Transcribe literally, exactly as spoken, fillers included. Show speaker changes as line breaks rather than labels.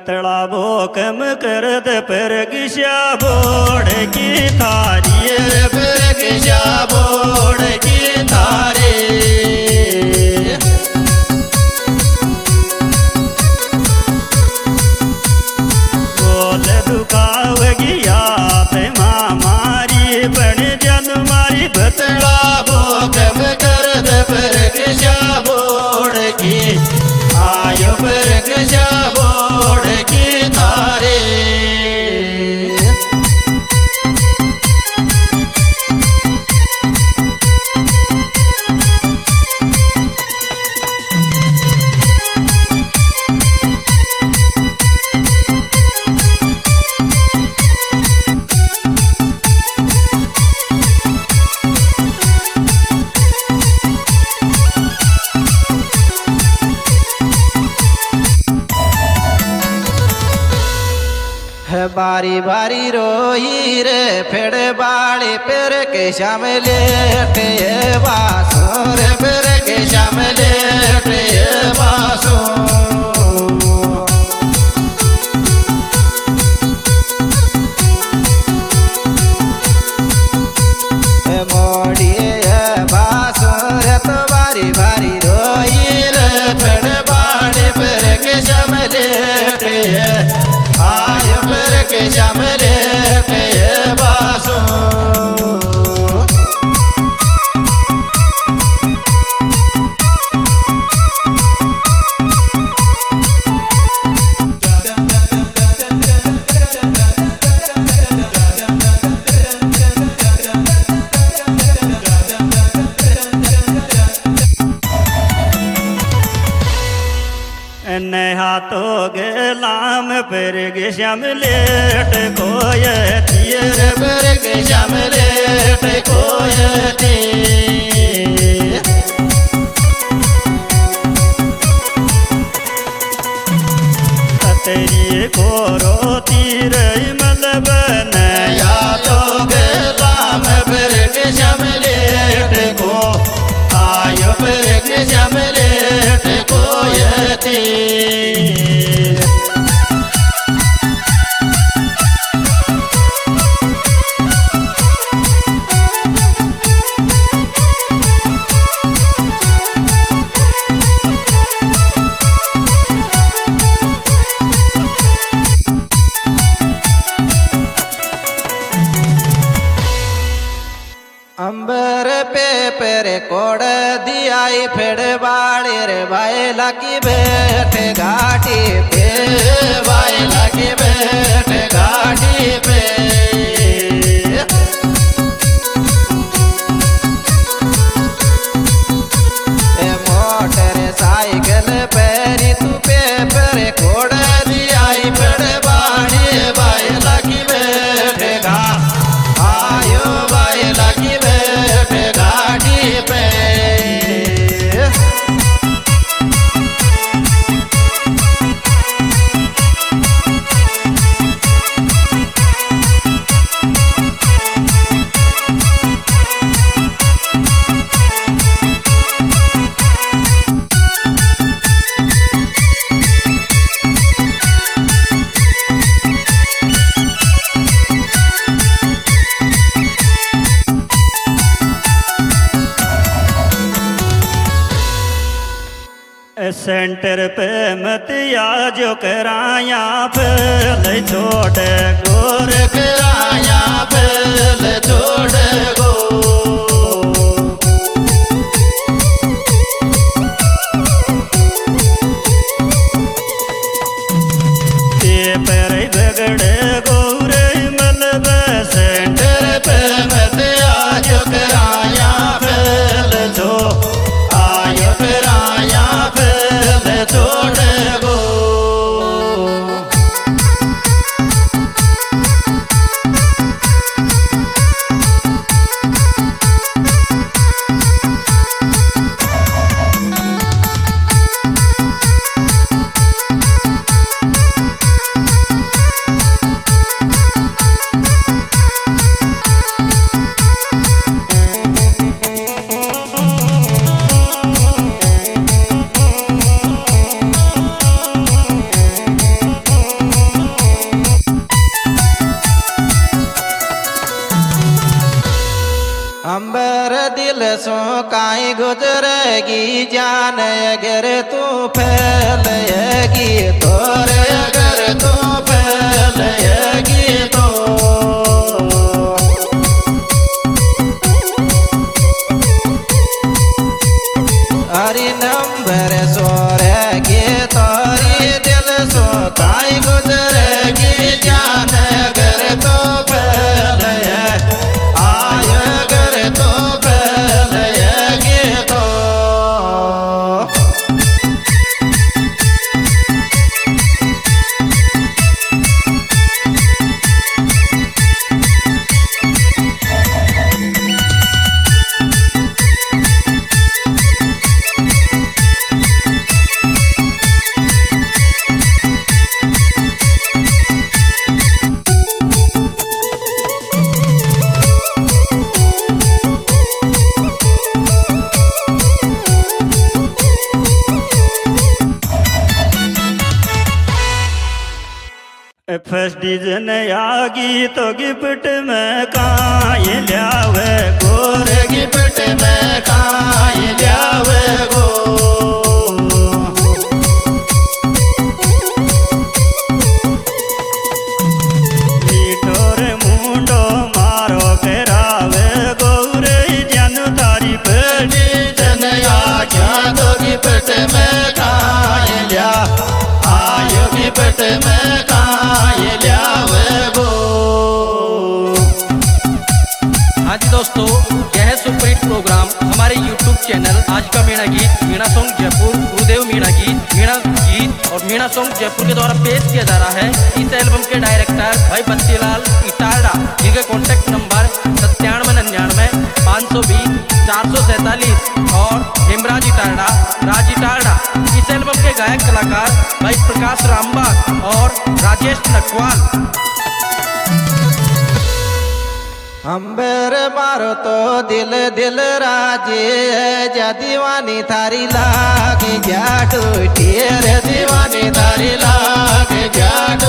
बतला वो कम कर दे पर गिशा बोड़ की थारी पर गिशा बोड़ की थारी बोल दुखाव गया ते मामारी बन जन मारी बतला वो कम कर दे पर गिशा बोड़ की आयो पर गिशा बोड़ की थारे
बारी बारी रोही रे फिर बाड़ी फिर के शाम लेटे बासुर फिर के शाम लेटे बासुर मोड़िए बासुर तो बारी बारी रोही रे फिर बाड़ी फिर के शाम लेटे आय फिर के शाम लेटे बासुर
हाथो गलाम पर गिशम लेट कोय तीर पर गिशम लेट कोय तेरी कोरो तीर मलब नया तो गलाम पर गिशम लेट को आयो पर गिशम लेट कोय तीर
अंबर पे पेरे कोड़ दियाई फिर बाड़ी रे बायला की बैठ घाटी पे बायला की बैठ घाटी पे मोटर साइकिल पेरी तू पे पेरे कोड़ दियाई फिर बाड़ी बायला की बैठ घा आयो बायला की गाड़ी पे
सेंटर पे मत आ जो कराया फल छोड़ गोर कराया फल छोड़ गो पर बगड़े गोर मलब सेंटर पे मत आ जो कराया फल छो आयो कराया फल छोड़ गो
गुजरेगी जान अगर तू फैलेगी तोरे अगर तू फैलेगी तो हरी नंबर सोरेगी तोरी दिल सो ताई गुजरेगी जान अगर तो फैले आय अगर तो फैलेगी तो
फर्स्ट डिवीजन आगी तो गिफ्ट में काए ल्यावे गोर
गिफ्ट में काए ल्यावे गो
मीठोर मुंडो मारो फेरावे गौरे जन तारी बेटी
जन आख्या तो गिफ्ट में काए लिया आयो गिफ्ट में काए ल्यावे गो।
हाँ जी दोस्तों, यह है सुपरहिट प्रोग्राम हमारे यूट्यूब चैनल आज का मीणा गीत मीणा सॉन्ग जयपुर गुरुदेव मीणा गीत मीणा गीत और मीणा सॉन्ग जयपुर के द्वारा पेश किया जा रहा है। इस एल्बम के डायरेक्टर भाई बत्तीलाल इटारडा, जिनके कॉन्टैक्ट नंबर सत्तानवे निन्यानवे पाँच सौ बीस चार सौ सैंतालीस और हेमराज इटारडा राज इटारडा। इस एल्बम के गायक कलाकार भाई प्रकाश रामबाग और राजेश नकवाल।
अंबर मारो तो दिल दिल राजे जा दीवानी थारी लागे जा टूटी रे दीवानी थारी लागे जा